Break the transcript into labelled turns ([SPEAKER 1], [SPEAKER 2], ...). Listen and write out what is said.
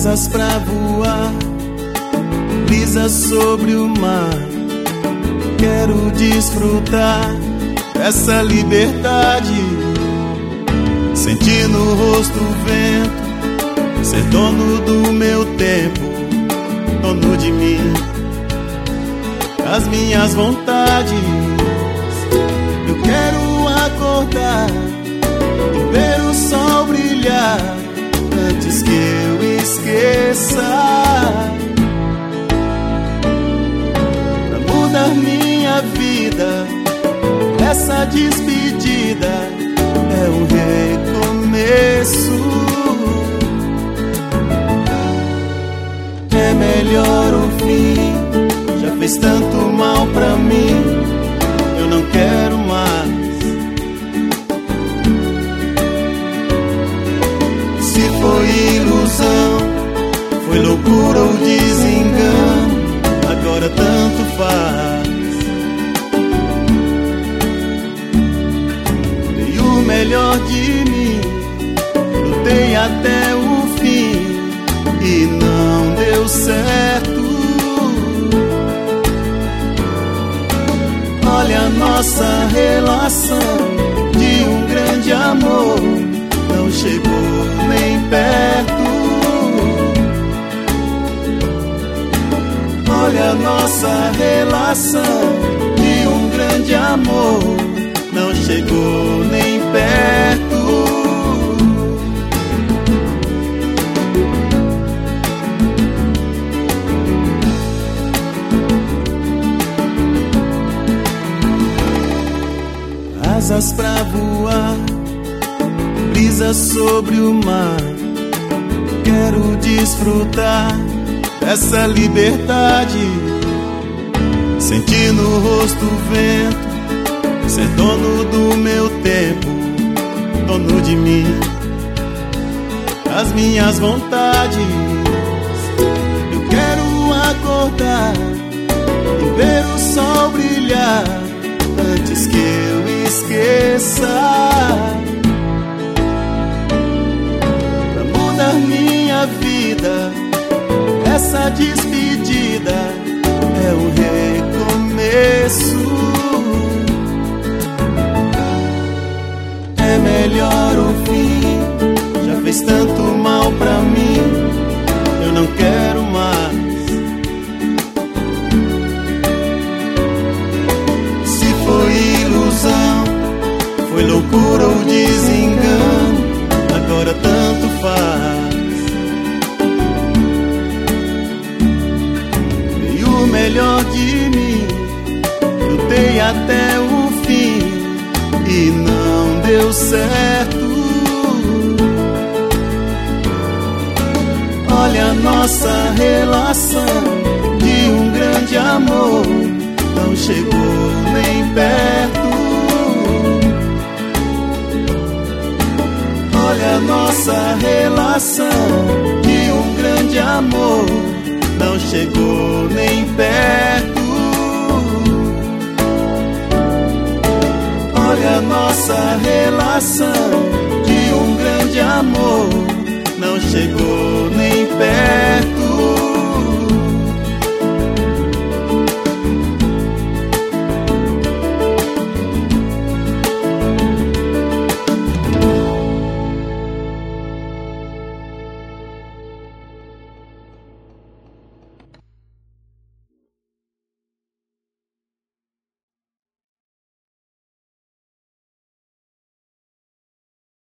[SPEAKER 1] asas pra voar, brisa sobre o mar. Quero desfrutar dessa liberdade, sentir no rosto o vento, ser dono do meu tempo, dono de mim, as minhas vontades. Eu quero acordar e ver o sol brilhar antes que eu esqueça. Pra mudar minha vida, essa despedida é um recomeço. É melhor o fim, já fez tanto mal pra mim, eu não quero mais. Se foi ilusão, foi loucura ou desengano, agora tanto faz. Dei o melhor de mim, lutei até o fim e não deu certo. Olha a nossa relação de um grande amor, não chegou nem perto. Olha a nossa relação de um grande amor, não chegou nem perto. Asas pra voar, brisa sobre o mar. Quero desfrutar dessa liberdade, sentir no rosto o vento, ser dono do meu tempo, dono de mim, as minhas vontades. Eu quero acordar e ver o sol brilhar antes que eu esqueça. Pra mudar minha vida, essa despedida é um recomeço. É melhor o fim, já fez tanto mal pra mim, eu não quero mais. Foi loucura ou desengano, agora tanto faz. Dei o melhor de mim, lutei até o fim e não deu certo. Olha a nossa relação de um grande amor, não chegou nem perto. Olha a nossa relação de um grande amor, não chegou nem perto. Olha a nossa relação de um grande amor, não chegou nem perto.